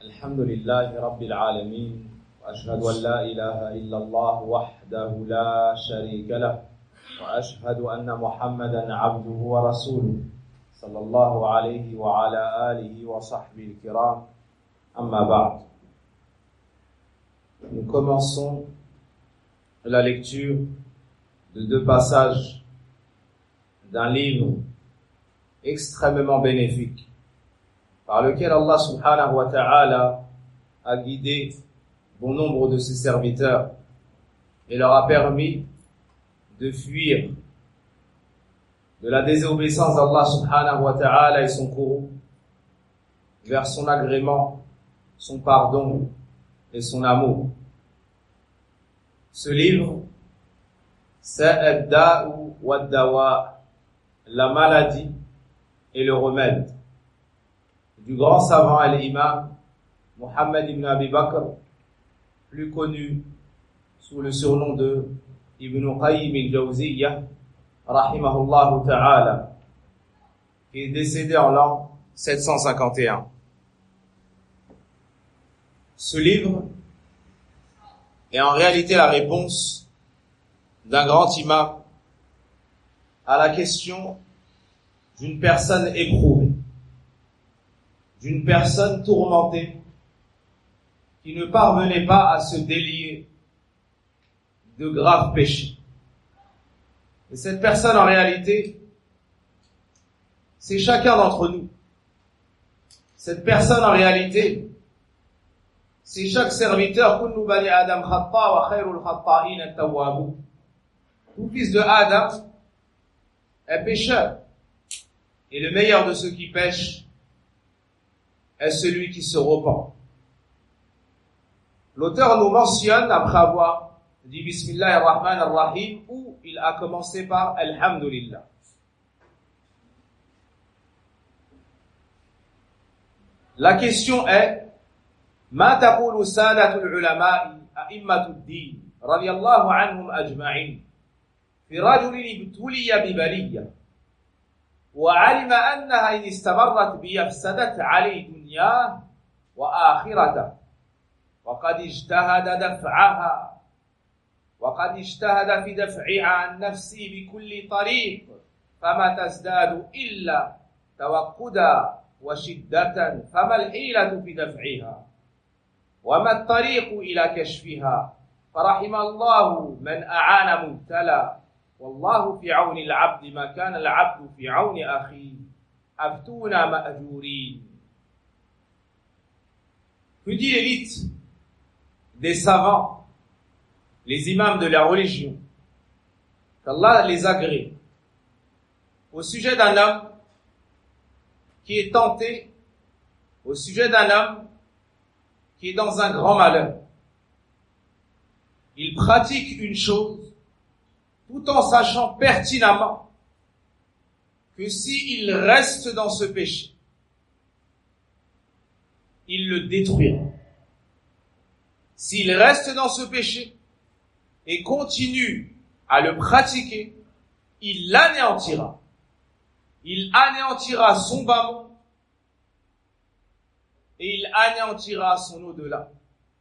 الحمد لله رب العالمين وأشهد أن لا إله إلا الله وحده لا شريك له وأشهد أن محمدا عبده ورسوله صلى الله عليه وعلى آله وصحبه الكرام أما بعد. Nous commençons la lecture de deux passages d'un livre extrêmement bénéfique par lequel Allah subhanahu wa ta'ala a guidé bon nombre de ses serviteurs et leur a permis de fuir de la désobéissance d'Allah subhanahu wa ta'ala et son courroux vers son agrément, son pardon et son amour. Ce livre, c'est Ad-Da'u wad-Dawa, la maladie et le remède, du grand savant al-Imam Muhammad ibn Abi Bakr, plus connu sous le surnom de Ibn Qayyim al-Jawziyya, rahimahullah ta'ala, qui est décédé en l'an 751. Ce livre est en réalité la réponse d'un grand imam à la question d'une personne éprouvée, d'une personne tourmentée, qui ne parvenait pas à se délier de graves péchés. Et cette personne, en réalité, c'est chacun d'entre nous. Cette personne, en réalité, c'est chaque serviteur. Kullu bani Adam khata wa khayrul khata'in at-tawwabun. Tout fils de Adam est pécheur. Et le meilleur de ceux qui pêchent est celui qui se repent. L'auteur nous mentionne, après avoir dit Bismillah ar-Rahman ar-Rahim, où il a commencé par Alhamdulillah. La question est, ما تقول سادة العلماء أئمة الدين رضي الله عنهم أجمعين في رجل ابتلي ببلية وعلم أنها إن استمرت به أفسدت عليه دنياه وآخرته وقد اجتهد في دفعها عن نفسه بكل طريق فما تزداد إلا توقدا وشدة فما الحيلة في دفعها وما الطريق إلى كشفها فرحم الله من أعان مبتلى والله في عون العبد ما كان العبد في عون أخيه أفتونا مأجورين. Que dit l'élite des savants, les imams de la religion, qu'Allah les agrée, au sujet d'un homme qui est tenté, au sujet d'un homme qui est dans un grand malheur. Il pratique une chose tout en sachant pertinemment que s'il reste dans ce péché, il le détruira. S'il reste dans ce péché et continue à le pratiquer, il l'anéantira. Il anéantira son bas monde et il anéantira son au-delà.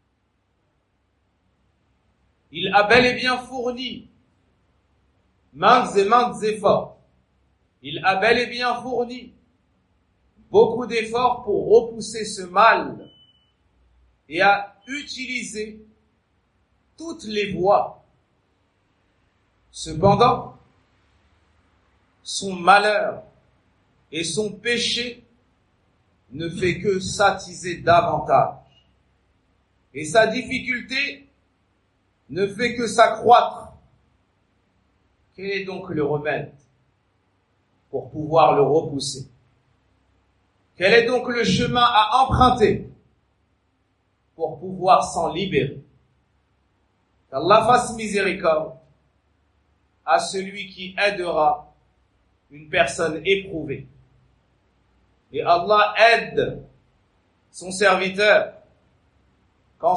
Il a bel et bien fourni maintes et maintes efforts. Il a bel et bien fourni beaucoup d'efforts pour repousser ce mal et a utilisé toutes les voies. Cependant, son malheur et son péché ne fait que s'attiser davantage. Et sa difficulté ne fait que s'accroître. Quel est donc le remède pour pouvoir le repousser? Quel est donc le chemin à emprunter pour pouvoir s'en libérer? Qu'Allah fasse miséricorde à celui qui aidera une personne éprouvée. Et Allah aide son serviteur quand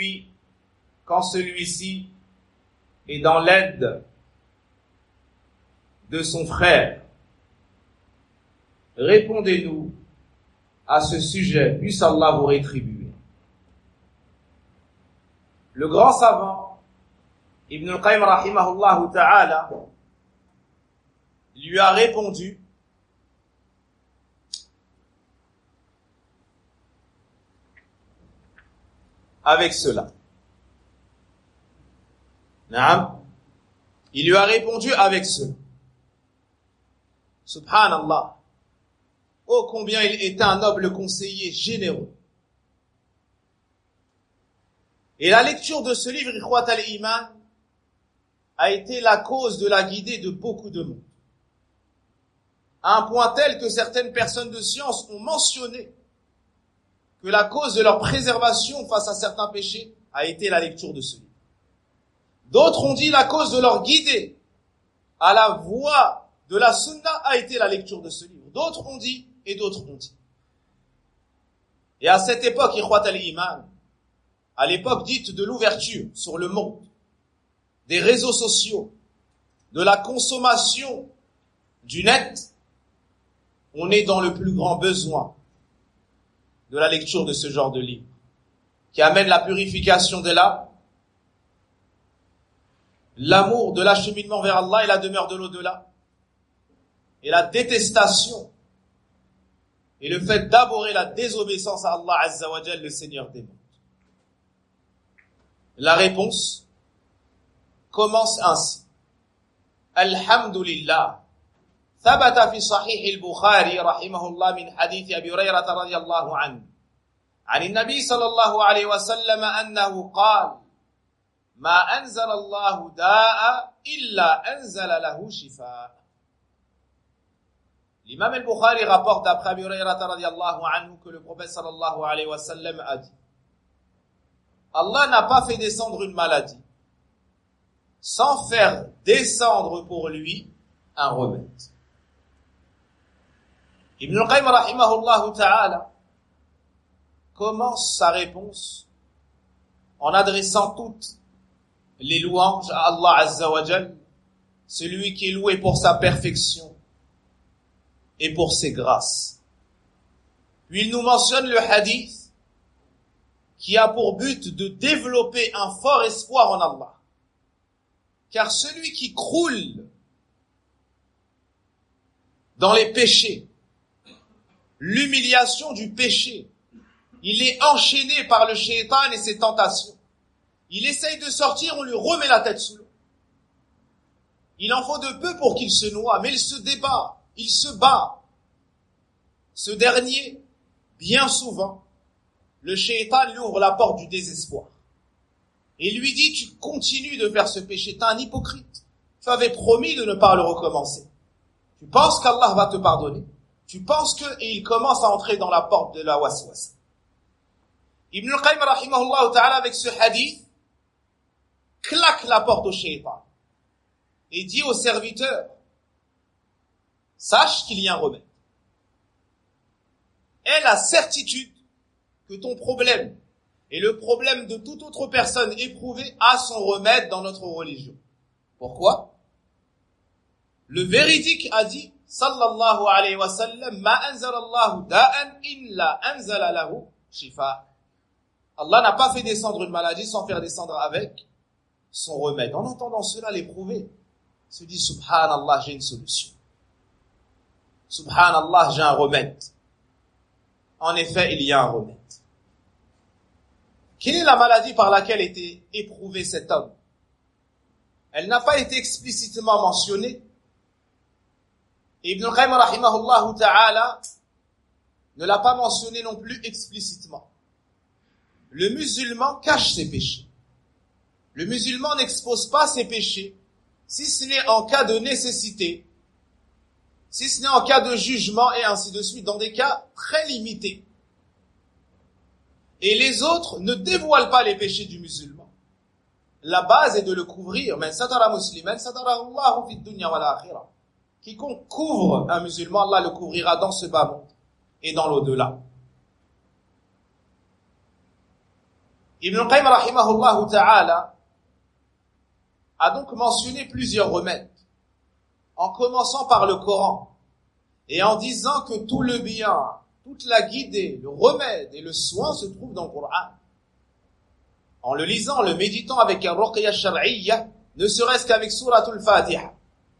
celui-ci est dans l'aide de son frère. Répondez-nous à ce sujet, puisse Allah vous rétribuer. Le grand savant, Ibn al-Qayyim rahimahullah ta'ala, lui a répondu avec cela. Naam. Il lui a répondu avec cela. Subhanallah. Oh, combien il était un noble conseiller généreux. Et la lecture de ce livre, Ikhwat al-Iman, a été la cause de la guidée de beaucoup de monde. À un point tel que certaines personnes de science ont mentionné que la cause de leur préservation face à certains péchés a été la lecture de ce livre. D'autres ont dit la cause de leur guidée à la voie de la sunna a été la lecture de ce livre. D'autres ont dit et d'autres ont dit. Et à cette époque, Ikhwat al-Iman, à l'époque dite de l'ouverture sur le monde, des réseaux sociaux, de la consommation du net, on est dans le plus grand besoin de la lecture de ce genre de livre, qui amène la purification de l'âme, l'amour de l'acheminement vers Allah et la demeure de l'au-delà, et la détestation, et le fait d'abhorrer la désobéissance à Allah Azza wa Jal, le Seigneur des mondes. La réponse commence ainsi. Alhamdulillah. ثبت في صحيح البخاري رحمه الله من حديث أبي هريرة رضي الله عنه عن النبي صلى الله عليه وسلم أنه قال ما أنزل الله داء إلا أنزل له شفاء. L'imam al-Bukhari rapporte d'après Abi Hurayrata radiyallahu anhu que le prophète sallallahu alayhi wa sallam a dit: Allah n'a pas fait descendre une maladie sans faire descendre pour lui un remède. Ibn al-Qayyim rahimahullah ta'ala commence sa réponse en adressant toutes les louanges à Allah Azza wa Jal, celui qui est loué pour sa perfection et pour ses grâces. Puis il nous mentionne le hadith qui a pour but de développer un fort espoir en Allah. Car celui qui croule dans les péchés, l'humiliation du péché, il est enchaîné par le shaitan et ses tentations. Il essaye de sortir, on lui remet la tête sous l'eau. Il en faut de peu pour qu'il se noie, mais il se débat, il se bat. Ce dernier, bien souvent, le shaitan lui ouvre la porte du désespoir. Et lui dit, tu continues de faire ce péché, t'es un hypocrite. Tu avais promis de ne pas le recommencer. Tu penses qu'Allah va te pardonner. Tu penses que, et il commence à entrer dans la porte de la waswas. Ibn al-Qayyim rahimahullah ta'ala avec ce hadith, claque la porte au shaitan. Et dit au serviteur, sache qu'il y a un remède. Aie la certitude que ton problème et le problème de toute autre personne éprouvée a son remède dans notre religion. Pourquoi? Le véridique a dit, sallallahu alayhi wa sallam, ma anzalallahu da'an illa anzala lahu shifa. Allah n'a pas fait descendre une maladie sans faire descendre avec son remède. En entendant cela, l'éprouvé se dit, subhanallah, j'ai une solution. Subhanallah, j'ai un remède. En effet, il y a un remède. Quelle est la maladie par laquelle était éprouvé cet homme? Elle n'a pas été explicitement mentionnée. Ibn al-Qayyim rahimahullah ta'ala ne l'a pas mentionné non plus explicitement. Le musulman cache ses péchés. Le musulman n'expose pas ses péchés, si ce n'est en cas de nécessité, si ce n'est en cas de jugement et ainsi de suite, dans des cas très limités. Et les autres ne dévoilent pas les péchés du musulman. La base est de le couvrir. Man satara musliman satarahu Allahu fid dunya wal akhirah. Quiconque couvre un musulman, Allah le couvrira dans ce bas monde et dans l'au-delà. Ibn al-Qayyim rahimahullah ta'ala a donc mentionné plusieurs remèdes, en commençant par le Coran et en disant que tout le bien, toute la guidée, le remède et le soin se trouvent dans le Coran. en le lisant, en le méditant avec un ruqya shar'iyya, ne serait-ce qu'avec Suratul Fatiha.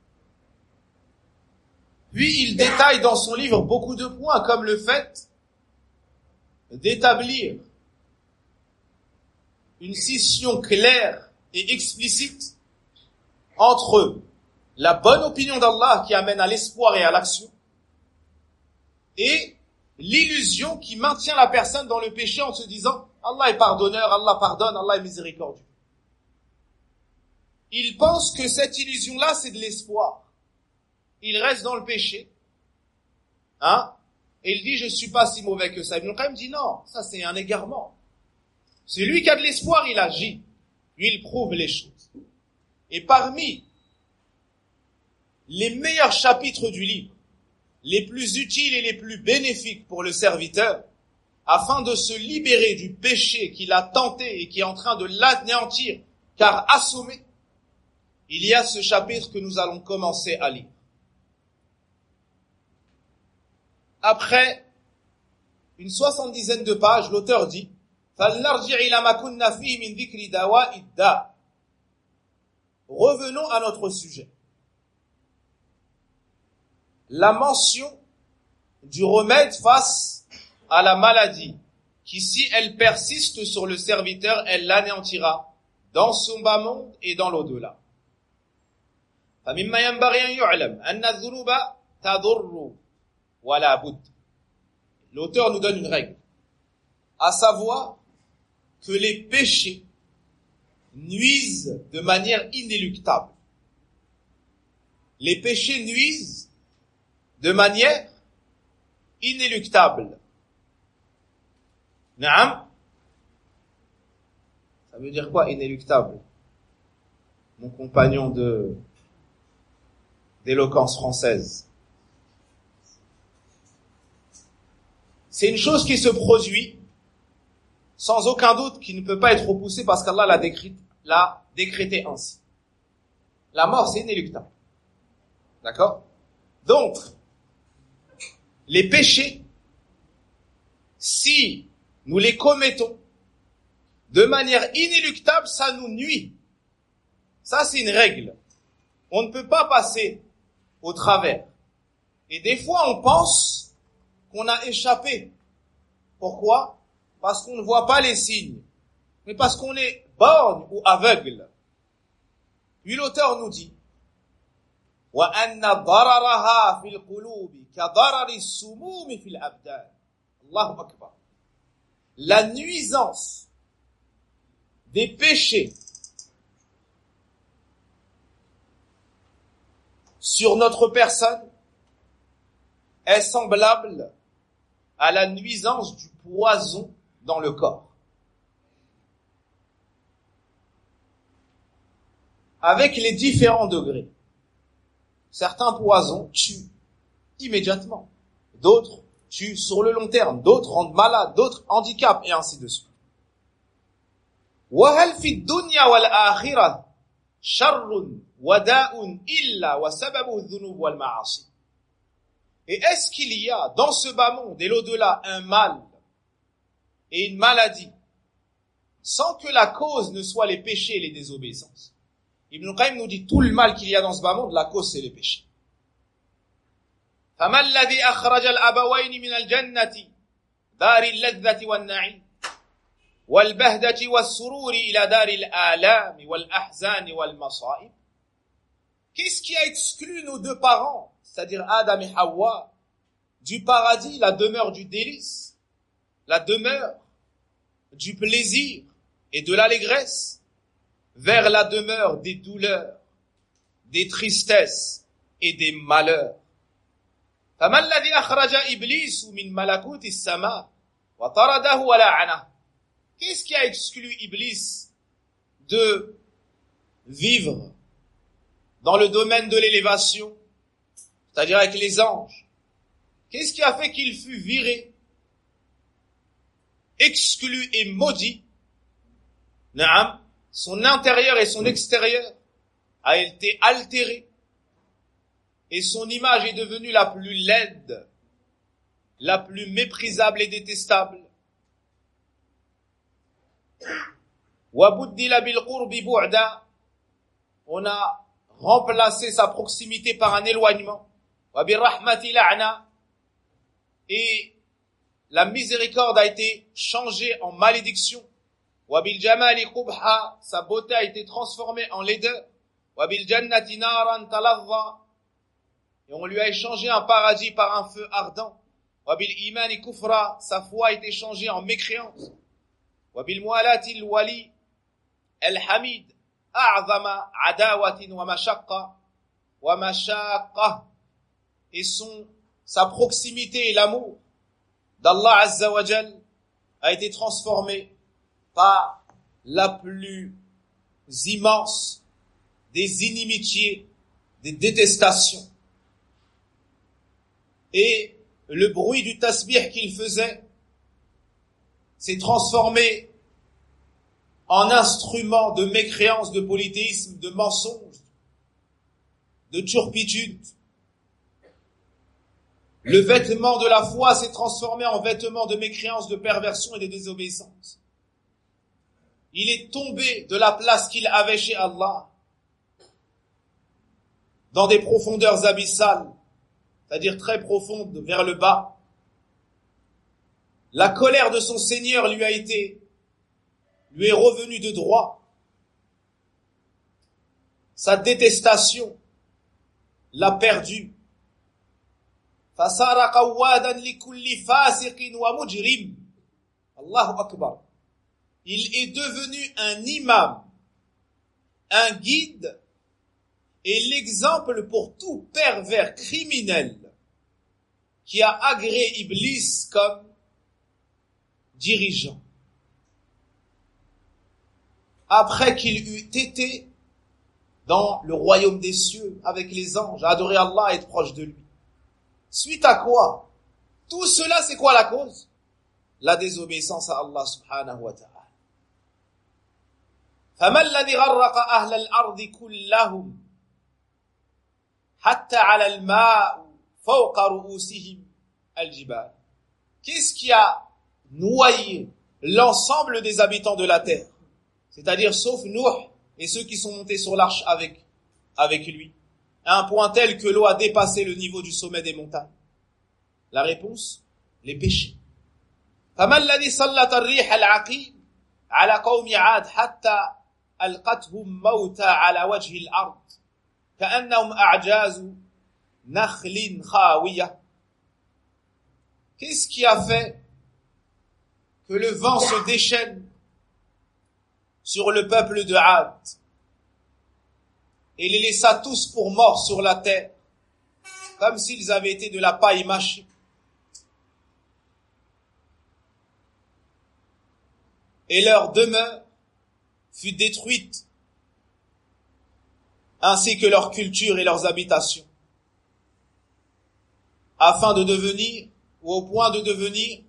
Puis il détaille dans son livre beaucoup de points, comme le fait d'établir une scission claire et explicite entre la bonne opinion d'Allah qui amène à l'espoir et à l'action et l'illusion qui maintient la personne dans le péché en se disant Allah est pardonneur, Allah pardonne, Allah est miséricordieux. Il pense que cette illusion-là, c'est de l'espoir. Il reste dans le péché, et il dit je suis pas si mauvais que ça. Ibn Qayyim dit non, ça c'est un égarement. C'est lui qui a de l'espoir, il agit. Lui, il prouve les choses. Et parmi les meilleurs chapitres du livre, les plus utiles et les plus bénéfiques pour le serviteur, afin de se libérer du péché qu'il a tenté et qui est en train de l'anéantir, car assommé, il y a ce chapitre que nous allons commencer à lire. Après une 70aine de pages, l'auteur dit فَلْنَرْجِعِ إِلَى مَا كُنَّا فِيهِ مِنْ ذِكْرِ دَوَاءِ الدَّاءِ. Revenons à notre sujet. La mention du remède face à la maladie, qui si elle persiste sur le serviteur, elle l'anéantira dans son bas monde et dans l'au-delà. فَمِمَّا يَنْبَغِي أَنْ يُعْلَمْ أَنَّ الذُّنُوبَ تَضُرُّ وَلَا بُدَّ. L'auteur nous donne une règle, à savoir que les péchés nuisent de manière inéluctable. Les péchés nuisent de manière inéluctable. Naam. Ça veut dire quoi, inéluctable? Mon compagnon d'éloquence française. C'est une chose qui se produit sans aucun doute, qui ne peut pas être repoussée parce qu'Allah l'a décrété ainsi. La mort, c'est inéluctable. D'accord? Donc, les péchés, si nous les commettons de manière inéluctable, ça nous nuit. Ça, c'est une règle. On ne peut pas passer au travers. Et des fois, on pense qu'on a échappé. Pourquoi? Parce qu'on ne voit pas les signes. Mais parce qu'on est borgne ou aveugle. Puis l'auteur nous dit وَأَنَّ ضَرَرَهَا فِي الْقُلُوبِ كَضَرَرِ السُّمُومِ فِي الْأَبْدَانِ. Allahu Akbar. La nuisance des péchés sur notre personne est semblable à la nuisance du poison dans le corps. Avec les différents degrés. Certains poisons tuent immédiatement. D'autres tuent sur le long terme. D'autres rendent malades. D'autres handicapent. Et ainsi de suite. وَهَلْ فِي الدُّنْيَا وَالْآخِرَةِ شَرٌّ وَدَاءٌ إِلَّا وَسَبَبُهُ الذُّنُوبُ وَالْمَعَاصِي. Et est-ce qu'il y a dans ce bas monde et l'au-delà un mal et une maladie sans que la cause ne soit les péchés et les désobéissances? Ibn Qayyim nous dit tout le mal qu'il y a dans ce bas monde, la cause c'est les péchés. فَمَا الَّذِي أَخْرَجَ الْأَبَوَيْنِ مِنَ الْجَنَّةِ دَارِ اللَّذَّةِ وَالنَّعِيمِ وَالْبَهْدَةِ وَالسُّرُورِ إِلَى دَارِ الْآلَامِ وَالْأَحْزَانِ وَالْمَصَائِبِ. Qu'est-ce qui a exclu nos deux parents, c'est-à-dire Adam et Hawa, du paradis, la demeure du délice, la demeure du plaisir et de l'allégresse, vers la demeure des douleurs, des tristesses et des malheurs? فَمَا الَّذِي أَخْرَجَ إِبْلِيسُ مِنْ مَلَكُوتِ السَّمَاءِ وَطَرَدَهُ وَلَعَنَهُ. Qu'est-ce qui a exclu Iblis de vivre dans le domaine de l'élévation, c'est-à-dire avec les anges? Qu'est-ce qui a fait qu'il fut viré, exclu et maudit? Naam, son intérieur et son extérieur a été altéré et son image est devenue la plus laide, la plus méprisable et détestable. وَبُدِّلَ بِالْقُرْبِ بُعْدًا. On a remplacé sa proximité par un éloignement. وَبِالرَّحْمَةِ لَعْنًا. Et la miséricorde a été changée en malédiction. وَبِالْجَمَالِ قُبْحًا. Sa beauté a été transformée en laideur. وَبِالْجَنَّةِ نَارًا تَلَظَّى. Et on lui a échangé un paradis par un feu ardent. وَبِالْإِيمَانِ كُفْرًا. Sa foi a été changée en mécréance. وَبِالْمُوَالَاةِ الْوَلِي الْحَمِيدِ أَعْظَمَ عَدَاوَةٍ وَمَشَاقَّةٍ. Et sa proximité et l'amour d'Allah Azza wa Jal a été transformé par la plus immense des inimitiés, des détestations. Et le bruit du tasbih qu'il faisait s'est transformé en instrument de mécréance, de polythéisme, de mensonge, de turpitude. Le vêtement de la foi s'est transformé en vêtement de mécréance, de perversion et de désobéissance. Il est tombé de la place qu'il avait chez Allah dans des profondeurs abyssales, c'est-à-dire très profondes vers le bas. La colère de son Seigneur lui est revenue de droit. Sa détestation l'a perdu. فَصَارَ قَوَّادًا لِكُلِّ فَاسِقٍ وَمُجْرِمٍ. Allahu Akbar. Il est devenu un imam, un guide et l'exemple pour tout pervers criminel qui a agréé Iblis comme dirigeant. Après qu'il eut été dans le royaume des cieux avec les anges, à adorer Allah et être proche de lui. Suite à quoi? Tout cela, c'est quoi la cause? La désobéissance à Allah subhanahu wa ta'ala. فَمَا الَّذِي غَرَّقَ أَهْلَ الْأَرْضِ كُلَّهُمْ حَتَّى عَلَى الْمَاءِ فَوْقَ رُؤُوسِهِمْ الْجِبَالِ. Qu'est-ce qui a noyé l'ensemble des habitants de la terre? C'est-à-dire sauf Nuh et ceux qui sont montés sur l'arche avec lui, à un point tel que l'eau a dépassé le niveau du sommet des montagnes. La réponse, les péchés. فَمَا الَّذِي سَلَّطَ الرِّيحَ الْعَقِيمَ عَلَى قَوْمِ عَادٍ حَتَّى أَلْقَتْهُمْ مَوْتًا عَلَى وَجْهِ الْأَرْضِ كَأَنَّهُمْ أَعْجَازُ نَخْلٍ خَاوِيَةٍ. Qu'est-ce qui a fait que le vent se déchaîne sur le peuple de Had et les laissa tous pour morts sur la terre, comme s'ils avaient été de la paille mâchée? Et leur demeure fut détruite, ainsi que leur culture et leurs habitations, afin de devenir, ou au point de devenir,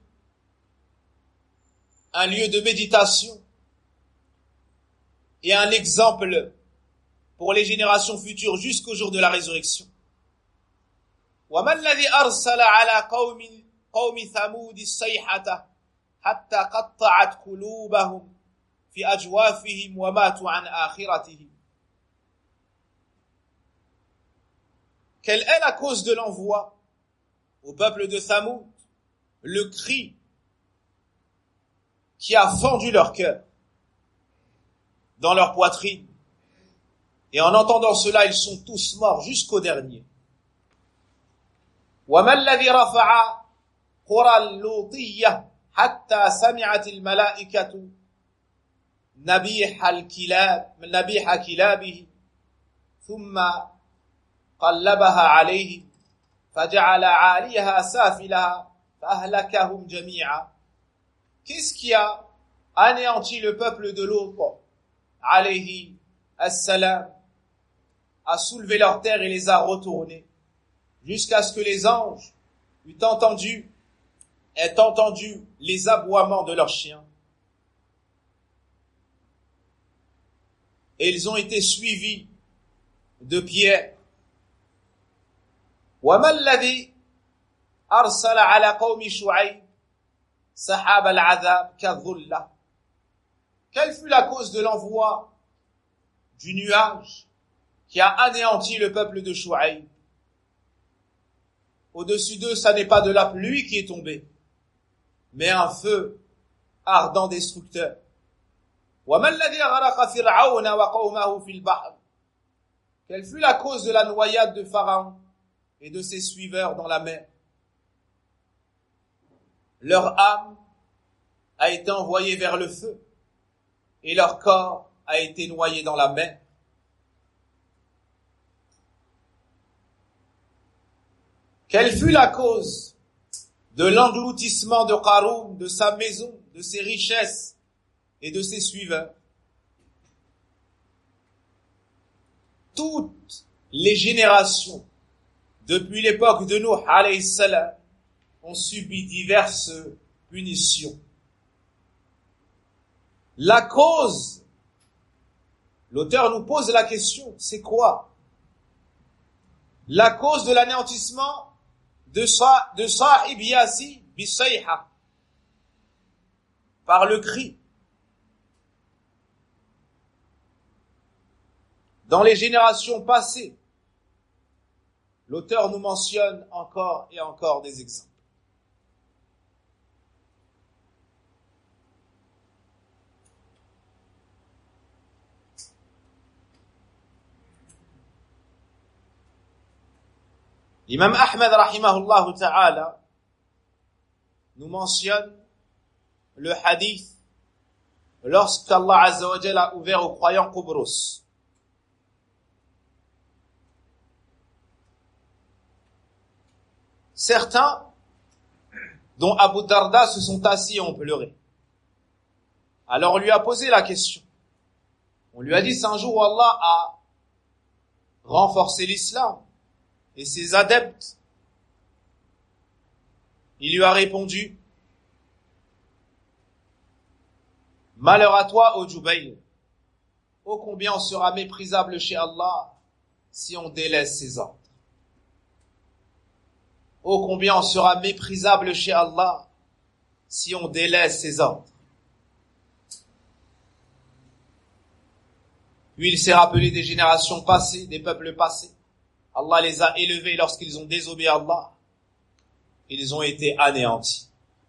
un lieu de méditation et un exemple pour les générations futures jusqu'au jour de la résurrection. وَمَا الَّذِي أَرْسَلَ عَلَى قَوْمِ ثَمُودِ الصَّيْحَةَ حَتَّى قَطَّعَتْ قُلُوبَهُمْ فِي أَجْوَافِهِمْ وَمَاتُوا عَنْ آخِرَتِهِمْ. Quelle est la cause de l'envoi au peuple de Thamoud? Le cri qui a fendu leur cœur dans leur poitrine. Et en entendant cela, ils sont tous morts jusqu'au dernier. وَمَا الَّذِي رَفَعَ قُرَى اللُّوطِيَّةِ حَتَّى سَمِعَتِ الْمَلَائِكَةُ نَبِيحَ كِلَابِهِ ثُمَّ قَلَّبَهَا عَلَيْهِ فَجَعَلَ عَالِيَهَا سَافِلَهَا فَأَهْلَكَهُمْ جَمِيعًا. Qu'est-ce qui a anéanti le peuple de Lot, alayhi as-salam, a soulevé leur terre et les a retournés, jusqu'à ce que les anges aient entendu les aboiements de leurs chiens. Et ils ont été suivis de pierres. وَمَا الَّذِي أَرْسَلَ عَلَى قَوْمِ شُعَيْبٍ سَحَابَ الْعَذَابِ كَالظُّلَّةِ. Quelle fut la cause de l'envoi du nuage qui a anéanti le peuple de Chouaïb? Au-dessus d'eux, ça n'est pas de la pluie qui est tombée, mais un feu ardent destructeur. وَمَا الَّذِي أَغْرَقَ فِرْعَوْنَ وَقَوْمَهُ فِي الْبَحْرِ. Quelle fut la cause de la noyade de Pharaon et de ses suiveurs dans la mer? Leur âme a été envoyée vers le feu et leur corps a été noyé dans la mer. Quelle fut la cause de l'engloutissement de Qaroun, de sa maison, de ses richesses et de ses suiveurs? Toutes les générations, depuis l'époque de Nuh alayhi salam, ont subi diverses punitions. La cause, l'auteur nous pose la question, c'est quoi? La cause de l'anéantissement de Sahib Yasi bisayha, par le cri. Dans les générations passées, l'auteur nous mentionne encore et encore des exemples. L'imam Ahmed rahimahullah ta'ala nous mentionne le hadith lorsqu'Allah Azza wa Jalla a ouvert aux croyants Qubros. Certains, dont Abu Darda, se sont assis et ont pleuré. Alors on lui a posé la question. On lui a dit, c'est un jour où Allah a renforcé l'islam et ses adeptes. Il lui a répondu, malheur à toi, ô Jubayr, ô combien on sera méprisable chez Allah si on délaisse ses ordres. Ô combien on sera méprisable chez Allah si on délaisse ses ordres. Puis il s'est rappelé des générations passées, des peuples passés. Allah les a élevés lorsqu'ils ont désobéi à Allah. Ils ont été anéantis.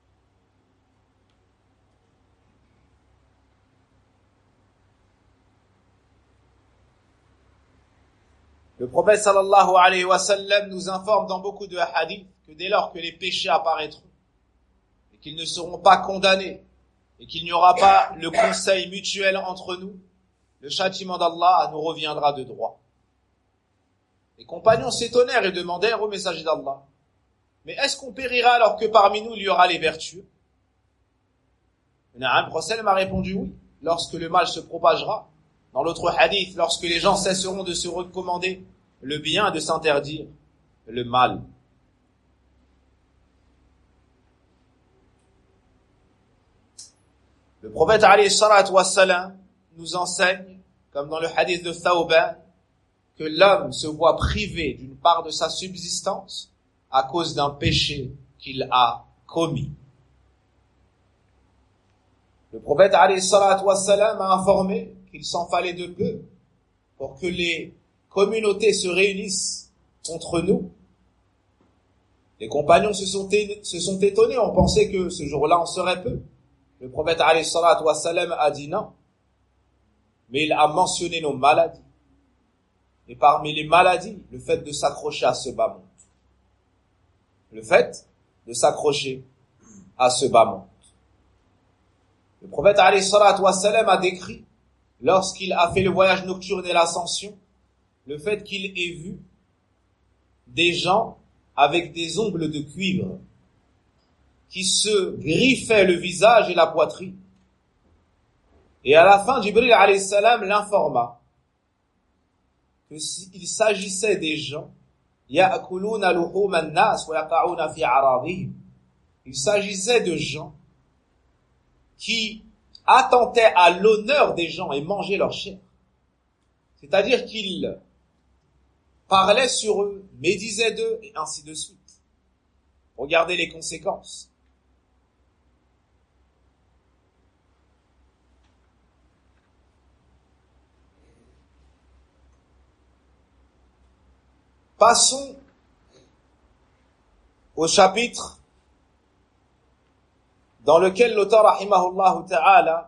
Le prophète sallallahu alayhi wa sallam nous informe dans beaucoup de hadiths que dès lors que les péchés apparaîtront et qu'ils ne seront pas condamnés et qu'il n'y aura pas le conseil mutuel entre nous, le châtiment d'Allah nous reviendra de droit. Les compagnons s'étonnèrent et demandèrent au messager d'Allah, mais est-ce qu'on périra alors que parmi nous il y aura les vertueux? Le prophète m'a répondu oui, lorsque le mal se propagera. Dans l'autre hadith, lorsque les gens cesseront de se recommander le bien et de s'interdire le mal. Le prophète alayhi salatu wassalam nous enseigne, comme dans le hadith de Thawban, que l'homme se voit privé d'une part de sa subsistance à cause d'un péché qu'il a commis. Le prophète alayhi salatu wassalam a informé qu'il s'en fallait de peu pour que les communautés se réunissent contre nous. Les compagnons se sont étonnés, on pensait que ce jour-là on serait peu. Le prophète alayhi salatu wassalam a dit non, mais il a mentionné nos maladies. Et parmi les maladies, le fait de s'accrocher à ce bas monde. Le fait de s'accrocher à ce bas monde. Le prophète alayhi salatu wassalam a décrit, lorsqu'il a fait le voyage nocturne et l'ascension, le fait qu'il ait vu des gens avec des ongles de cuivre qui se griffaient le visage et la poitrine. Et à la fin, Jibril alayhi salam l'informa qu'il s'agissait des gens ya'kuluna luhum an-nas wa yaqa'una fi a'radihim. Il s'agissait de gens qui attentaient à l'honneur des gens et mangeaient leur chair. C'est-à-dire qu'ils parlaient sur eux, médisaient d'eux, et ainsi de suite. Regardez les conséquences. Passons au chapitre dans lequel l'auteur rahimahullah ta'ala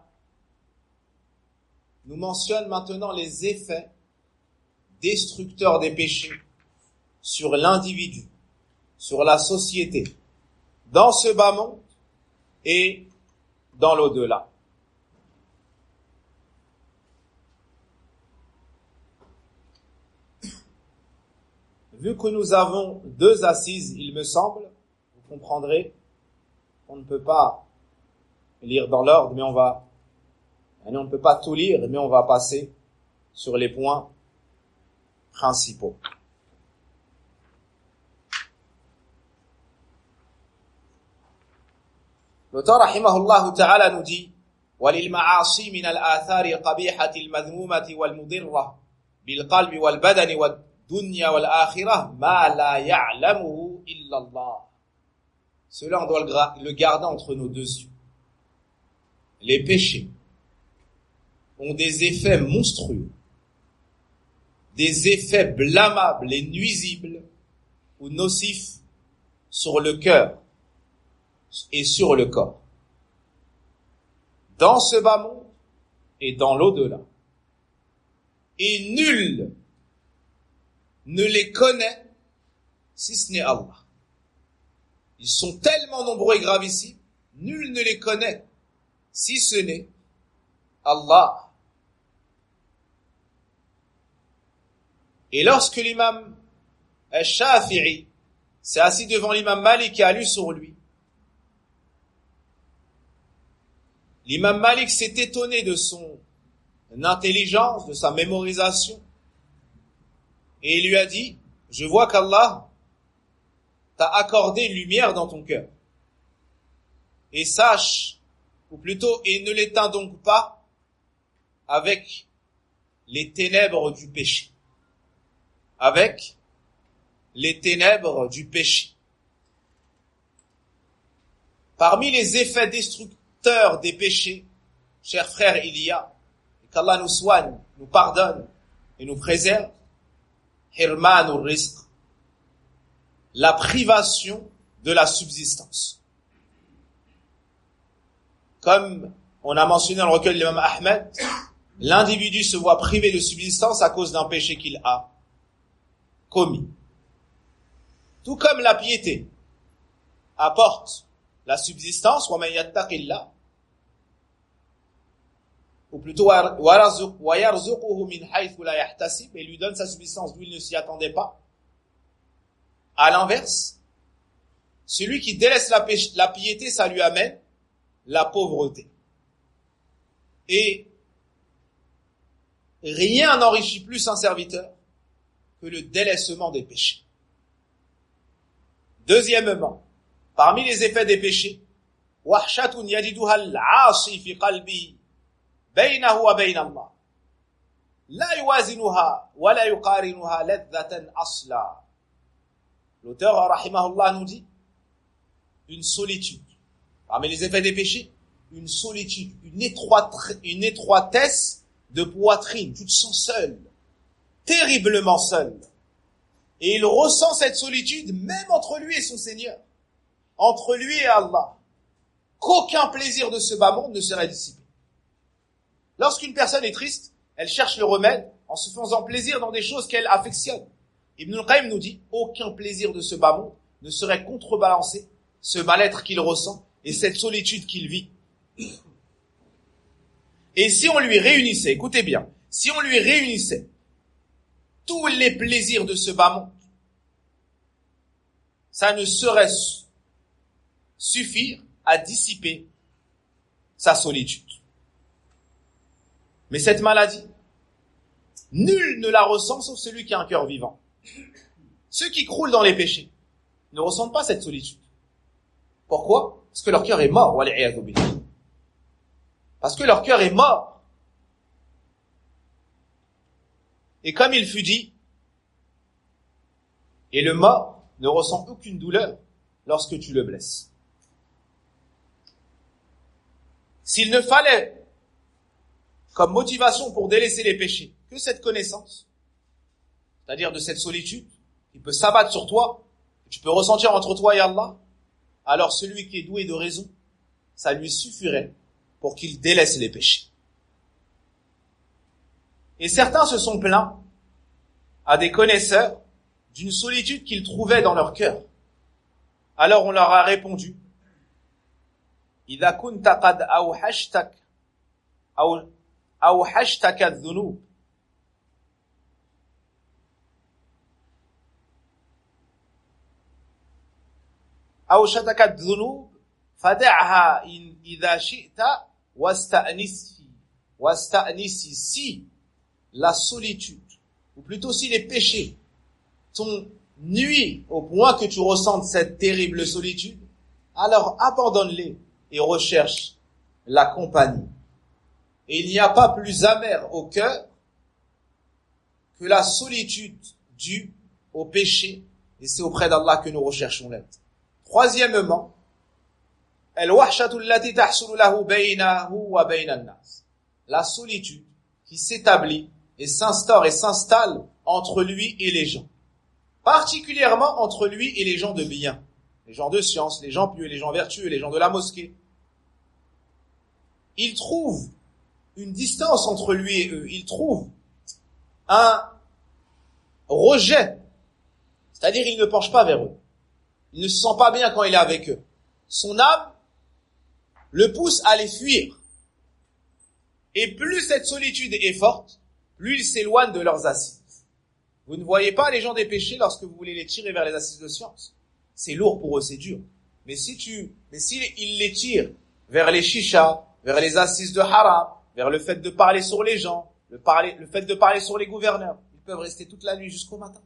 nous mentionne maintenant les effets destructeurs des péchés sur l'individu, sur la société, dans ce bas monde et dans l'au-delà. Vu que nous avons 2 assises, il me semble, vous comprendrez qu'on ne peut pas lire dans l'ordre, mais on ne peut pas tout lire, mais on va passer sur les points principaux. L'auteur rahimahullah ta'ala nous dit وَلِلْمَعَاصِي مِنَ الْآثَارِ الْقَبِيحَةِ الْمَذْمُومَةِ وَالْمُضِرَّةِ بِالْقَلْبِ وَالْبَدَنِ وَالدُّنْيَا وَالْآخِرَةِ مَا لَا يَعْلَمُهُ إِلَّا اللَّهُ. Cela, on doit le garder entre nos 2 yeux. Les péchés ont des effets monstrueux, des effets blâmables et nuisibles ou nocifs sur le cœur et sur le corps, dans ce bas monde et dans l'au-delà. Et nul ne les connaît si ce n'est Allah. Ils sont tellement nombreux et gravissimes, nul ne les connaît si ce n'est Allah. Et lorsque l'imam al-Shafi'i s'est assis devant l'imam Malik et a lu sur lui, l'imam Malik s'est étonné de son intelligence, de sa mémorisation, et il lui a dit, je vois qu'Allah t'a accordé une lumière dans ton cœur. Et sache, ou plutôt, et ne l'éteins donc pas avec les ténèbres du péché. Avec les ténèbres du péché. Parmi les effets destructeurs des péchés, chers frères, il y a, et qu'Allah nous soigne, nous pardonne et nous préserve, hirmanur rizq, la privation de la subsistance. Comme on a mentionné dans le recueil de l'imam Ahmed, l'individu se voit privé de subsistance à cause d'un péché qu'il a commis. Tout comme la piété apporte la subsistance, wa man yattaqillah, ou plutôt wa yarzuquhu min haythu la yahtasib, et lui donne sa subsistance d'où il ne s'y attendait pas. À l'inverse, celui qui délaisse la piété, ça lui amène la pauvreté. Et rien n'enrichit plus un serviteur que le délaissement des péchés. Deuxièmement, parmi les effets des péchés, wahshatun yajiduha al-'asi fi qalbihi baynahu wa bayna Allah la yuwazinuha wa la yuqarinuha ladhatan asla. L'auteur rahimahullah nous dit une solitude. Parmi les effets des péchés, une solitude, une étroitesse de poitrine. Tu te sens seul, terriblement seul. Et il ressent cette solitude même entre lui et son Seigneur, entre lui et Allah. Qu'aucun plaisir de ce bas monde ne sera dissipé. Lorsqu'une personne est triste, elle cherche le remède en se faisant plaisir dans des choses qu'elle affectionne. Ibn al-Qayyim nous dit, aucun plaisir de ce bas monde ne serait contrebalancé ce mal-être qu'il ressent et cette solitude qu'il vit. Et si on lui réunissait, écoutez bien, si on lui réunissait tous les plaisirs de ce bas monde, ça ne saurait suffire à dissiper sa solitude. Mais cette maladie, nul ne la ressent sauf celui qui a un cœur vivant. Ceux qui croulent dans les péchés ne ressentent pas cette solitude. Pourquoi? Parce que leur cœur est mort. Parce que leur cœur est mort. Et comme il fut dit, et le mort ne ressent aucune douleur lorsque tu le blesses. S'il ne fallait comme motivation pour délaisser les péchés que cette connaissance, c'est-à-dire de cette solitude, il peut s'abattre sur toi, tu peux ressentir entre toi et Allah, alors celui qui est doué de raison, ça lui suffirait pour qu'il délaisse les péchés. Et certains se sont plaints à des connaisseurs d'une solitude qu'ils trouvaient dans leur cœur. Alors on leur a répondu, إذا كنت قد أوحشتك الذنوب أوشتك الذنوب فدعها إذا شئت واستأنسي. Si la solitude, ou plutôt si les péchés t'ont nui au point que tu ressentes cette terrible solitude, alors abandonne-les et recherche la compagnie. Et il n'y a pas plus amer au cœur que la solitude due au péché, et c'est auprès d'Allah que nous recherchons l'aide. Troisièmement, la solitude qui s'établit et s'instaure et s'installe entre lui et les gens. Particulièrement entre lui et les gens de bien, les gens de science, les gens pieux, les gens vertueux, les gens de la mosquée. Il trouve une distance entre lui et eux, il trouve un rejet, c'est-à-dire il ne penche pas vers eux, il ne se sent pas bien quand il est avec eux. Son âme le pousse à les fuir. Et plus cette solitude est forte, plus ils s'éloignent de leurs assises. Vous ne voyez pas les gens des péchés lorsque vous voulez les tirer vers les assises de science. C'est lourd pour eux, c'est dur. Mais s'ils les tirent vers les chichas, vers les assises de haram, vers le fait de parler sur les gens, le fait de parler sur les gouverneurs, ils peuvent rester toute la nuit jusqu'au matin.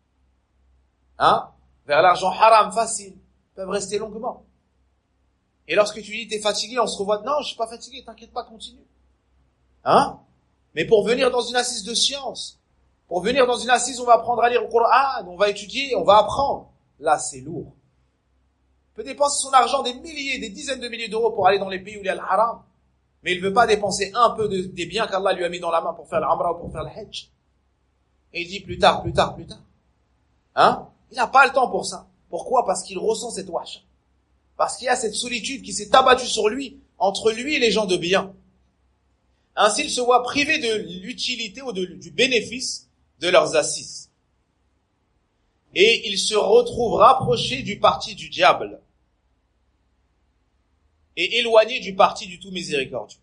Vers l'argent haram facile, ils peuvent rester longuement. Et lorsque tu dis t'es fatigué, on se revoit, non, je suis pas fatigué, t'inquiète pas, continue. Mais pour venir dans une assise de science, pour venir dans une assise, on va apprendre à lire le Coran, on va étudier, on va apprendre. Là, c'est lourd. Il peut dépenser son argent, des milliers, des dizaines de milliers d'euros pour aller dans les pays où il y a le haram. Mais il ne veut pas dépenser un peu des biens qu'Allah lui a mis dans la main pour faire l'Umrah ou pour faire le Hajj. Et il dit plus tard. Il n'a pas le temps pour ça. Pourquoi? Parce qu'il ressent cette wahsha. Parce qu'il y a cette solitude qui s'est abattue sur lui, entre lui et les gens de bien. Ainsi, il se voit privé de l'utilité ou du bénéfice de leurs assises. Et il se retrouve rapproché du parti du diable et éloigné du parti du tout miséricordieux.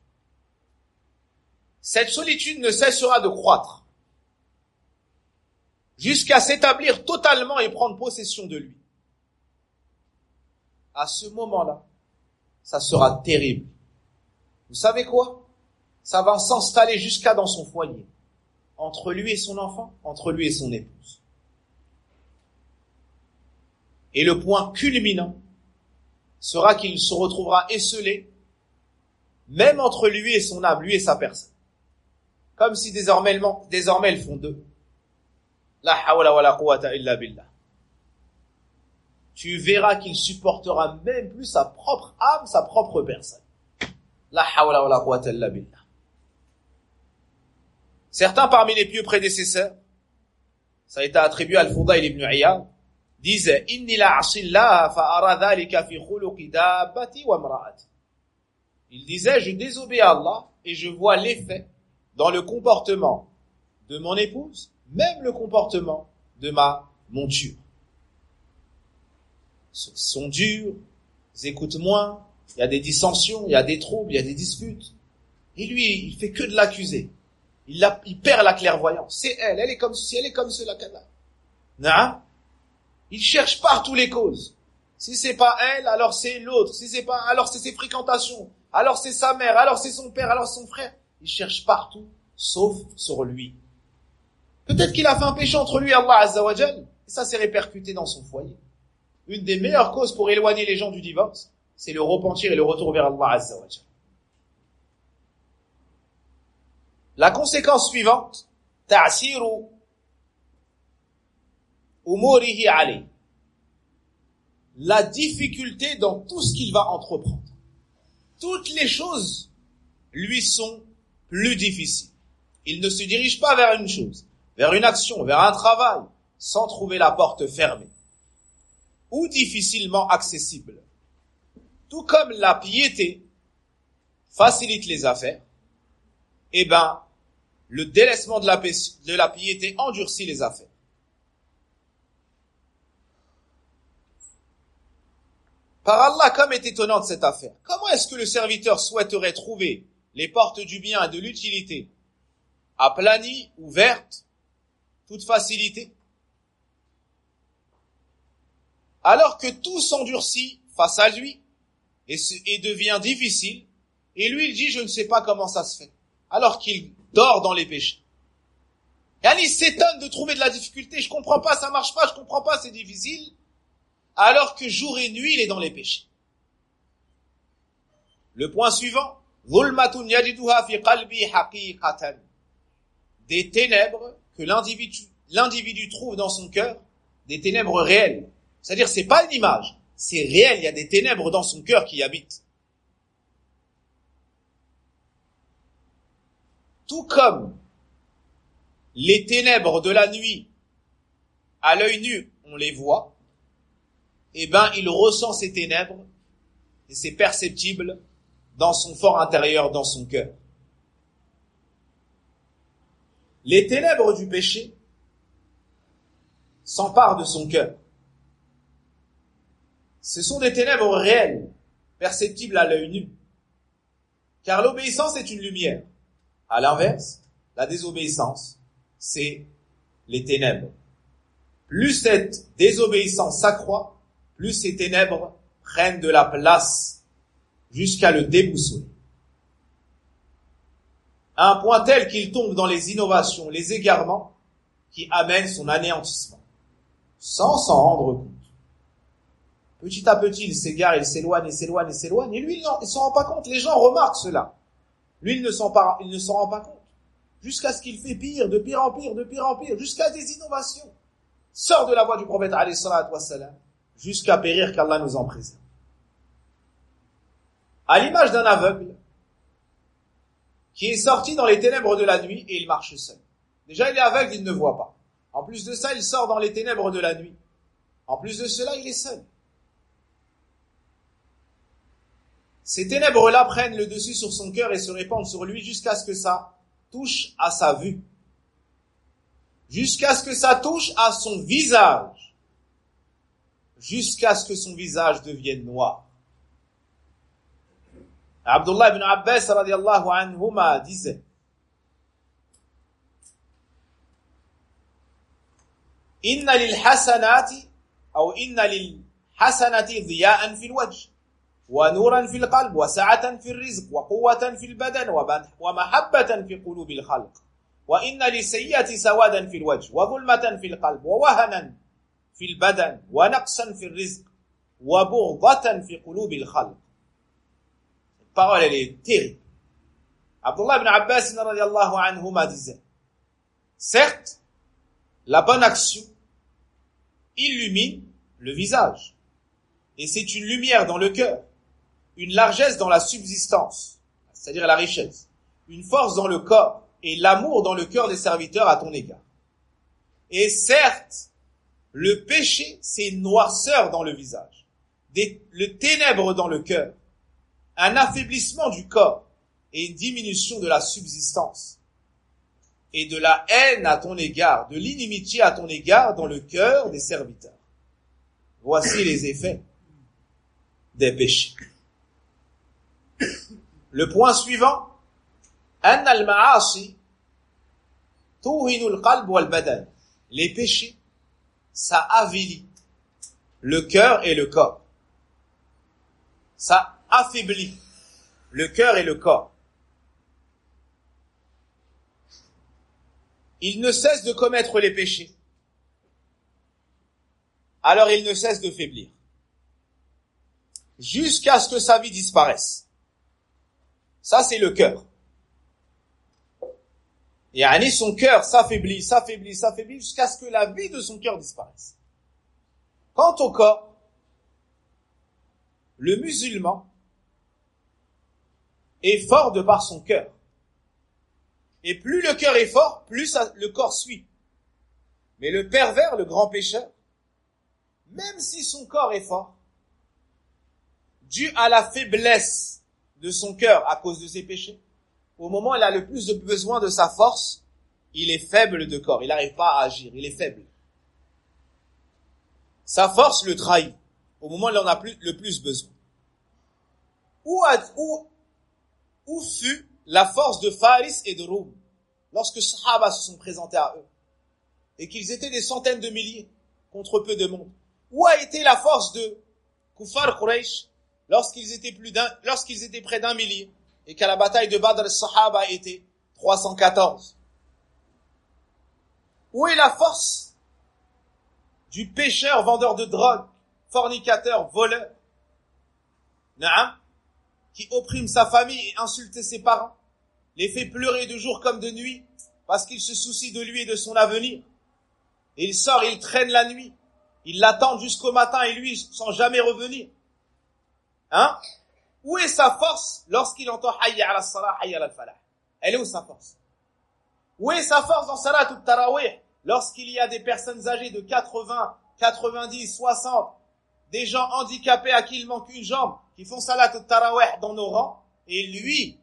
Cette solitude ne cessera de croître jusqu'à s'établir totalement et prendre possession de lui. À ce moment-là, ça sera terrible. Vous savez quoi? Ça va s'installer jusqu'à dans son foyer, entre lui et son enfant, entre lui et son épouse. Et le point culminant sera qu'il se retrouvera esselé, même entre lui et son âme, lui et sa personne. Comme si désormais elles font deux. La hawla wa la quwwata illa billah. Tu verras qu'il supportera même plus sa propre âme, sa propre personne. La hawla wa la quwwata illa billah. Certains parmi les pieux prédécesseurs, ça a été attribué à Al-Fudayl ibn Iyad, disent inni la asillah fa ara dhalika fi khuluqi dabbati wa imra'ati. Il disait je désobéis à Allah et je vois l'effet dans le comportement de mon épouse, même le comportement de ma monture. Ils sont durs, ils écoutent moins, il y a des dissensions, il y a des troubles, il y a des disputes. Et lui, il fait que de l'accuser. Il perd la clairvoyance. C'est elle est comme ceci, elle est comme cela, kada. Non? Il cherche partout les causes. Si c'est pas elle, alors c'est l'autre. Si c'est pas, alors c'est ses fréquentations. Alors c'est sa mère, alors c'est son père, alors son frère. Il cherche partout, sauf sur lui. Peut-être qu'il a fait un péché entre lui et Allah Azza wa Jal, et ça s'est répercuté dans son foyer. Une des meilleures causes pour éloigner les gens du divorce, c'est le repentir et le retour vers Allah Azza wa Jal. La conséquence suivante, ta'siru umurihi alayh. La difficulté dans tout ce qu'il va entreprendre. Toutes les choses lui sont plus difficiles. Il ne se dirige pas vers une chose, vers une action, vers un travail, sans trouver la porte fermée ou difficilement accessible. Tout comme la piété facilite les affaires, eh ben, le délaissement de la piété endurcit les affaires. Par Allah, comme est étonnante cette affaire. Comment est-ce que le serviteur souhaiterait trouver les portes du bien et de l'utilité aplanies, ouvertes, toute facilité, alors que tout s'endurcit face à lui et devient difficile, et lui il dit je ne sais pas comment ça se fait, alors qu'il dort dans les péchés. Et il s'étonne de trouver de la difficulté, je comprends pas, ça marche pas, je comprends pas, c'est difficile, alors que jour et nuit il est dans les péchés. Le point suivant, ظُلْمَةٌ يَجِدُهَا فِي قَلْبِي حَقِيقَةً. Des ténèbres que l'individu trouve dans son cœur, des ténèbres réelles. C'est-à-dire, c'est pas une image, c'est réel, il y a des ténèbres dans son cœur qui y habitent. Tout comme les ténèbres de la nuit, à l'œil nu, on les voit, eh ben, il ressent ces ténèbres, et c'est perceptible dans son fort intérieur, dans son cœur. Les ténèbres du péché s'emparent de son cœur. Ce sont des ténèbres réelles, perceptibles à l'œil nu. Car l'obéissance est une lumière. À l'inverse, la désobéissance, c'est les ténèbres. Plus cette désobéissance s'accroît, plus ces ténèbres prennent de la place jusqu'à le déboussoler. À un point tel qu'il tombe dans les innovations, les égarements qui amènent son anéantissement, sans s'en rendre compte. Petit à petit, il s'égare, il s'éloigne, et lui, il ne s'en rend pas compte. Les gens remarquent cela. Lui, il ne s'en rend pas compte. Jusqu'à ce qu'il fait pire, de pire en pire, jusqu'à des innovations. Sort de la voie du prophète, alayhi salatu wassalam, jusqu'à périr, qu'Allah nous en préserve. À l'image d'un aveugle, qui est sorti dans les ténèbres de la nuit et il marche seul. Déjà, il est aveugle, il ne voit pas. En plus de ça, il sort dans les ténèbres de la nuit. En plus de cela, il est seul. Ces ténèbres-là prennent le dessus sur son cœur et se répandent sur lui jusqu'à ce que ça touche à sa vue. Jusqu'à ce que ça touche à son visage. Jusqu'à ce que son visage devienne noir. Abdullah ibn Abbas radiyallahu anhuma disait: Inna lil hasanati dhiya'an fil wajh wa nuran fil qalb wa sa'atan fil rizq wa quwwatan fil badan wa mahabbatan fi qulubil khalq wa inna li sayyiati sawadan fil wajh wa dhulmatan fil qalb wa wahanan fil badan wa naqsan fil rizq wa bughdatan fi qulubil khalq. Parole, elle est terrible. Abdullah ibn Abbas radiyallahu anhuma disait: certes, la bonne action illumine le visage, et c'est une lumière dans le cœur, une largesse dans la subsistance, c'est-à-dire la richesse, une force dans le corps et l'amour dans le cœur des serviteurs à ton égard. Et certes, le péché, c'est une noirceur dans le visage, le ténèbre dans le cœur, un affaiblissement du corps et une diminution de la subsistance et de la haine à ton égard, de l'inimitié à ton égard dans le cœur des serviteurs. Voici les effets des péchés. Le point suivant, أن المعاصي توهن القلب والبدن. Les péchés, ça avilit le cœur et le corps. Ça affaiblit le cœur et le corps. Il ne cesse de commettre les péchés, alors il ne cesse de faiblir, jusqu'à ce que sa vie disparaisse. Ça, c'est le cœur. Et son cœur s'affaiblit, jusqu'à ce que la vie de son cœur disparaisse. Quant au corps, le musulman est fort de par son cœur. Et plus le cœur est fort, plus le corps suit. Mais le pervers, le grand pécheur, même si son corps est fort, dû à la faiblesse de son cœur à cause de ses péchés, au moment où il a le plus de besoin de sa force, il est faible de corps, il n'arrive pas à agir, il est faible. Sa force le trahit, au moment où il en a le plus besoin. Où fut la force de Faris et de Roum, lorsque Sahaba se sont présentés à eux, et qu'ils étaient des centaines de milliers, contre peu de monde? Où a été la force de Kuffar Quraysh, lorsqu'ils étaient près d'1 millier, et qu'à la bataille de Badr, Sahaba étaient 314? Où est la force du pécheur, vendeur de drogue, fornicateur, voleur, qui opprime sa famille et insulte ses parents, les fait pleurer de jour comme de nuit, parce qu'il se soucie de lui et de son avenir? Et il sort, il traîne la nuit, il l'attend jusqu'au matin et lui, sans jamais revenir. Où est sa force lorsqu'il entend Hayya ala salah, Hayya ala falah? Elle est où sa force? Où est sa force dans Salat al-Tarawih, lorsqu'il y a des personnes âgées de 80, 90, 60, des gens handicapés à qui il manque une jambe, qui font Salat al-Tarawih dans nos rangs, et lui,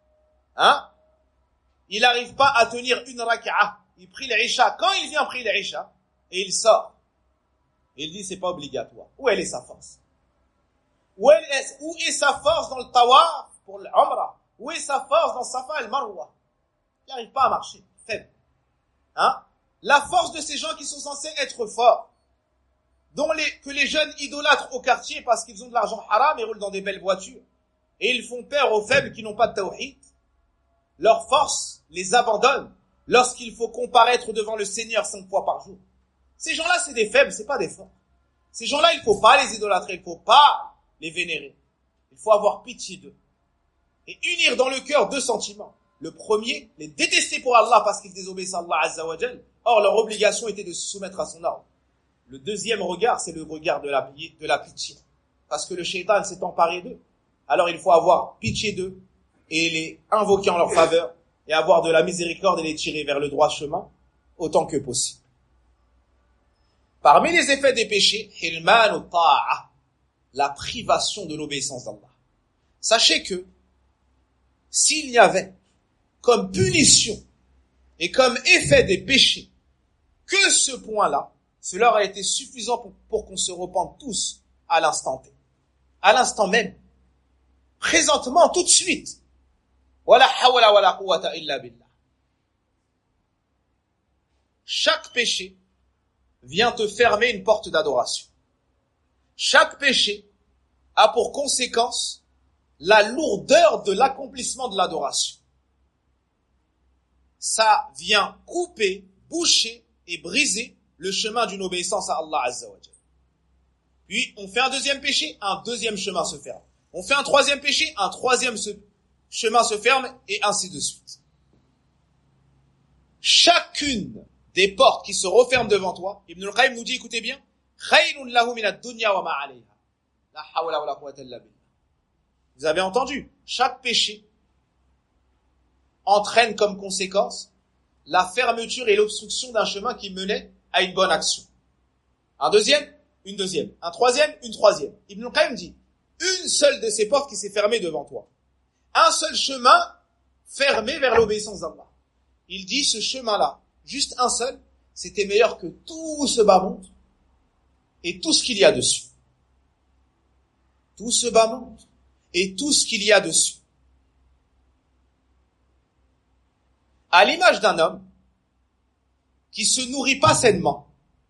il n'arrive pas à tenir une rak'ah. Il prie l'Isha. Quand il vient prier l'Isha, et il sort, il dit c'est pas obligatoire. Où elle est sa force? Où est sa force dans le tawaf pour l'Umrah? Où est sa force dans Safa et Marwa? Il n'arrive pas à marcher, faible. La force de ces gens qui sont censés être forts, que les jeunes idolâtrent au quartier parce qu'ils ont de l'argent haram et roulent dans des belles voitures, et ils font peur aux faibles qui n'ont pas de tawhid, leur force les abandonne lorsqu'il faut comparaître devant le Seigneur 5 fois par jour. Ces gens-là, c'est des faibles, c'est pas des forts. Ces gens-là, il faut pas les idolâtrer, il faut pas les vénérer. Il faut avoir pitié d'eux. Et unir dans le cœur 2 sentiments. Le premier, les détester pour Allah parce qu'ils désobéissent à Allah Azza wa Jal. Or, leur obligation était de se soumettre à son ordre. Le deuxième regard, c'est le regard de la pitié. Parce que le shaitan s'est emparé d'eux. Alors, il faut avoir pitié d'eux et les invoquer en leur faveur et avoir de la miséricorde et les tirer vers le droit chemin autant que possible. Parmi les effets des péchés, hirman ou ta'a, la privation de l'obéissance d'Allah. Sachez que s'il y avait comme punition et comme effet des péchés que ce point-là, cela aurait été suffisant pour qu'on se repente tous à l'instant T. À l'instant même. Présentement, tout de suite. Wala hawla wala quwwata illa billah. Chaque péché vient te fermer une porte d'adoration. Chaque péché a pour conséquence la lourdeur de l'accomplissement de l'adoration. Ça vient couper, boucher et briser le chemin d'une obéissance à Allah Azza wa Jalla. Puis, on fait un deuxième péché, un deuxième chemin se ferme. On fait un troisième péché, un troisième chemin se ferme, et ainsi de suite. Chacune des portes qui se referment devant toi, Ibn al-Qayyim nous dit, écoutez bien, khayrun lahu min ad-dunya wa ma 'alayha. La hawla wa la quwwata illa billah. Vous avez entendu, chaque péché entraîne comme conséquence la fermeture et l'obstruction d'un chemin qui menait à une bonne action. Un deuxième, une deuxième. Un troisième, une troisième. Ibn al-Qayyim dit, une seule de ces portes qui s'est fermée devant toi. Un seul chemin fermé vers l'obéissance d'Allah. Il dit, ce chemin-là, juste un seul, c'était meilleur que tout ce bas monde et tout ce qu'il y a dessus. Tout ce bas monde et tout ce qu'il y a dessus. À l'image d'un homme qui se nourrit pas sainement.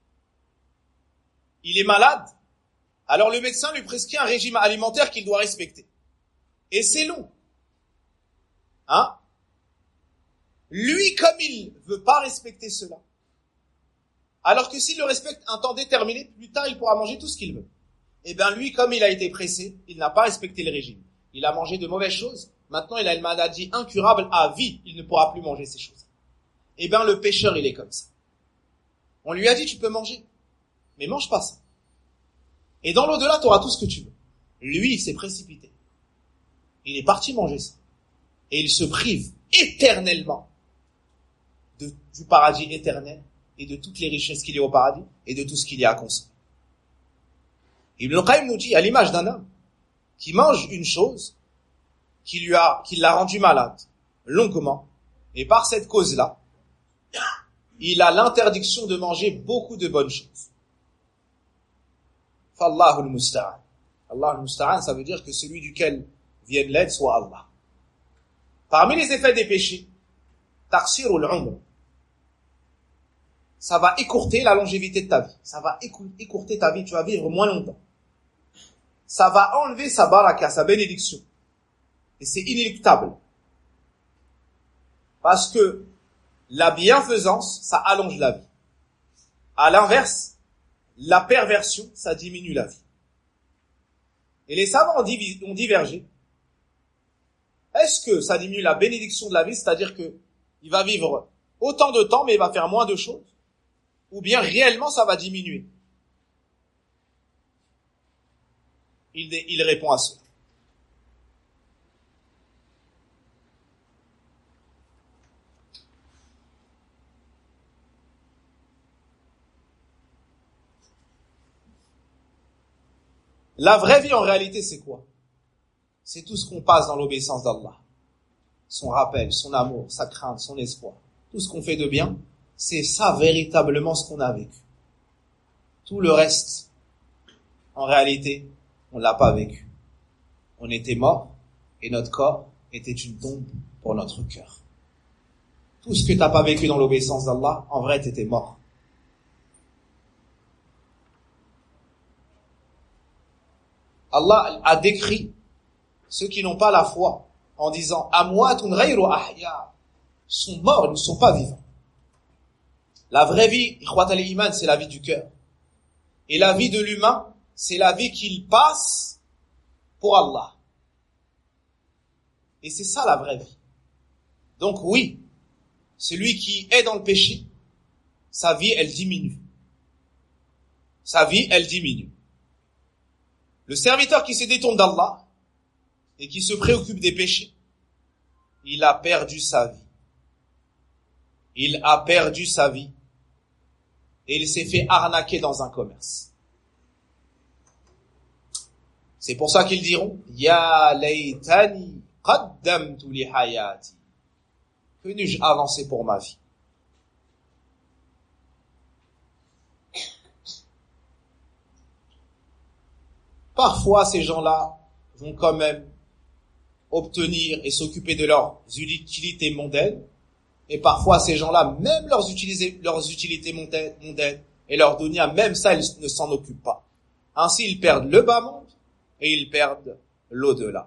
Il est malade, alors le médecin lui prescrit un régime alimentaire qu'il doit respecter. Et c'est long. Lui, comme il veut pas respecter cela, alors que s'il le respecte un temps déterminé, plus tard il pourra manger tout ce qu'il veut. Eh bien lui, comme il a été pressé, il n'a pas respecté le régime. Il a mangé de mauvaises choses. Maintenant, il a une maladie incurable à vie. Il ne pourra plus manger ces choses. Eh bien, le pécheur, il est comme ça. On lui a dit, tu peux manger, mais mange pas ça. Et dans l'au-delà, tu auras tout ce que tu veux. Lui, il s'est précipité. Il est parti manger ça. Et il se prive éternellement du paradis éternel et de toutes les richesses qu'il y a au paradis et de tout ce qu'il y a à consommer. Ibn Qayyim nous dit à l'image d'un homme qui mange une chose qui l'a rendu malade longuement, et par cette cause-là, il a l'interdiction de manger beaucoup de bonnes choses. Fallahu al-musta'an. Allah al-musta'an, ça veut dire que celui duquel vienne l'aide soit Allah. Parmi les effets des péchés, taqsirul umr, ça va écourter la longévité de ta vie. Ça va écourter ta vie, tu vas vivre moins longtemps. Ça va enlever sa baraka, sa bénédiction. Et c'est inéluctable. Parce que la bienfaisance, ça allonge la vie. À l'inverse, la perversion, ça diminue la vie. Et les savants ont divergé. Est-ce que ça diminue la bénédiction de la vie, c'est-à-dire que il va vivre autant de temps, mais il va faire moins de choses? Ou bien réellement, ça va diminuer? Il répond à cela. La vraie vie, en réalité, c'est quoi? C'est tout ce qu'on passe dans l'obéissance d'Allah. Son rappel, son amour, sa crainte, son espoir. Tout ce qu'on fait de bien, c'est ça véritablement ce qu'on a vécu. Tout le reste, en réalité, on l'a pas vécu. On était mort et notre corps était une tombe pour notre cœur. Tout ce que t'as pas vécu dans l'obéissance d'Allah, en vrai, t'étais mort. Allah a décrit ceux qui n'ont pas la foi en disant amwatun ghayru ahya, sont morts, ils ne sont pas vivants. La vraie vie, ikhwat al-iman, c'est la vie du cœur. Et la vie de l'humain, c'est la vie qu'il passe pour Allah. Et c'est ça la vraie vie. Donc oui, celui qui est dans le péché, sa vie, elle diminue. Sa vie, elle diminue. Le serviteur qui se détourne d'Allah et qui se préoccupe des péchés, il a perdu sa vie. Il a perdu sa vie et il s'est fait arnaquer dans un commerce. C'est pour ça qu'ils diront Ya laytani qaddamtu li hayati. Que n'ai-je avancé pour ma vie? Parfois, ces gens-là vont quand même obtenir et s'occuper de leurs utilités mondaines. Et parfois, ces gens-là, même leurs utilités mondaines et leurs dunya, même ça, ils ne s'en occupent pas. Ainsi, ils perdent le bas monde et ils perdent l'au-delà.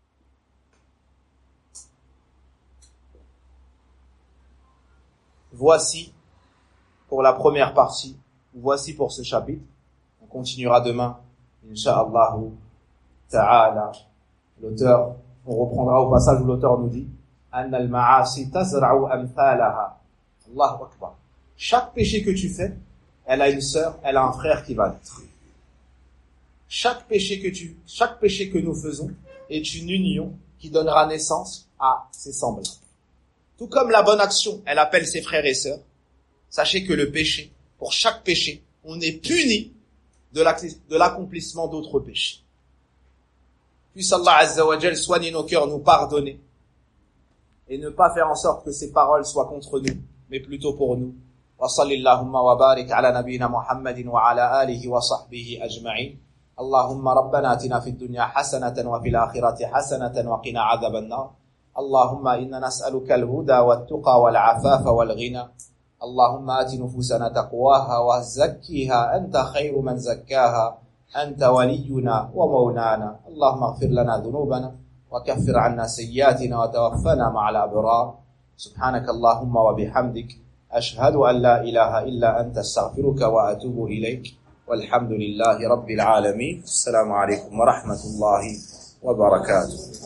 Voici pour la première partie, voici pour ce chapitre. On continuera demain. Inch'Allah ta'ala, l'auteur, on reprendra au passage où l'auteur nous dit Anna al-ma'asi tazra'u amthalaha. Allahu Akbar. Chaque péché que tu fais, elle a une sœur, elle a un frère qui va naître. Chaque péché que nous faisons est une union qui donnera naissance à ses semblables. Tout comme la bonne action, elle appelle ses frères et sœurs, sachez que le péché, pour chaque péché, on est puni de l'accomplissement d'autres péchés. Puisse Allah Azza wa Jal soigner nos cœurs, nous pardonner et ne pas faire en sorte que ces paroles soient contre nous, mais plutôt pour nous. Wa sallillahumma wa barik ala nabiyyina Muhammadin wa ala alihi wa sahbihi ajma'in. Allahumma rabbana atina fid dunya hasanatan wa fil akhirati hasanatan wa qina adhaban nar. Allahumma inna nas'aluka al-huda wat-tuqa wal-'afafa wal-ghina. اللهم آت نفوسنا تقواها وزكيها أنت خير من زكاها أنت ولينا ومولانا اللهم اغفر لنا ذنوبنا وكفر عنا سيئاتنا وتوفنا مع الأبرار سبحانك اللهم وبحمدك أشهد أن لا إله إلا أنت استغفرك وأتوب إليك والحمد لله رب العالمين السلام عليكم ورحمة الله وبركاته.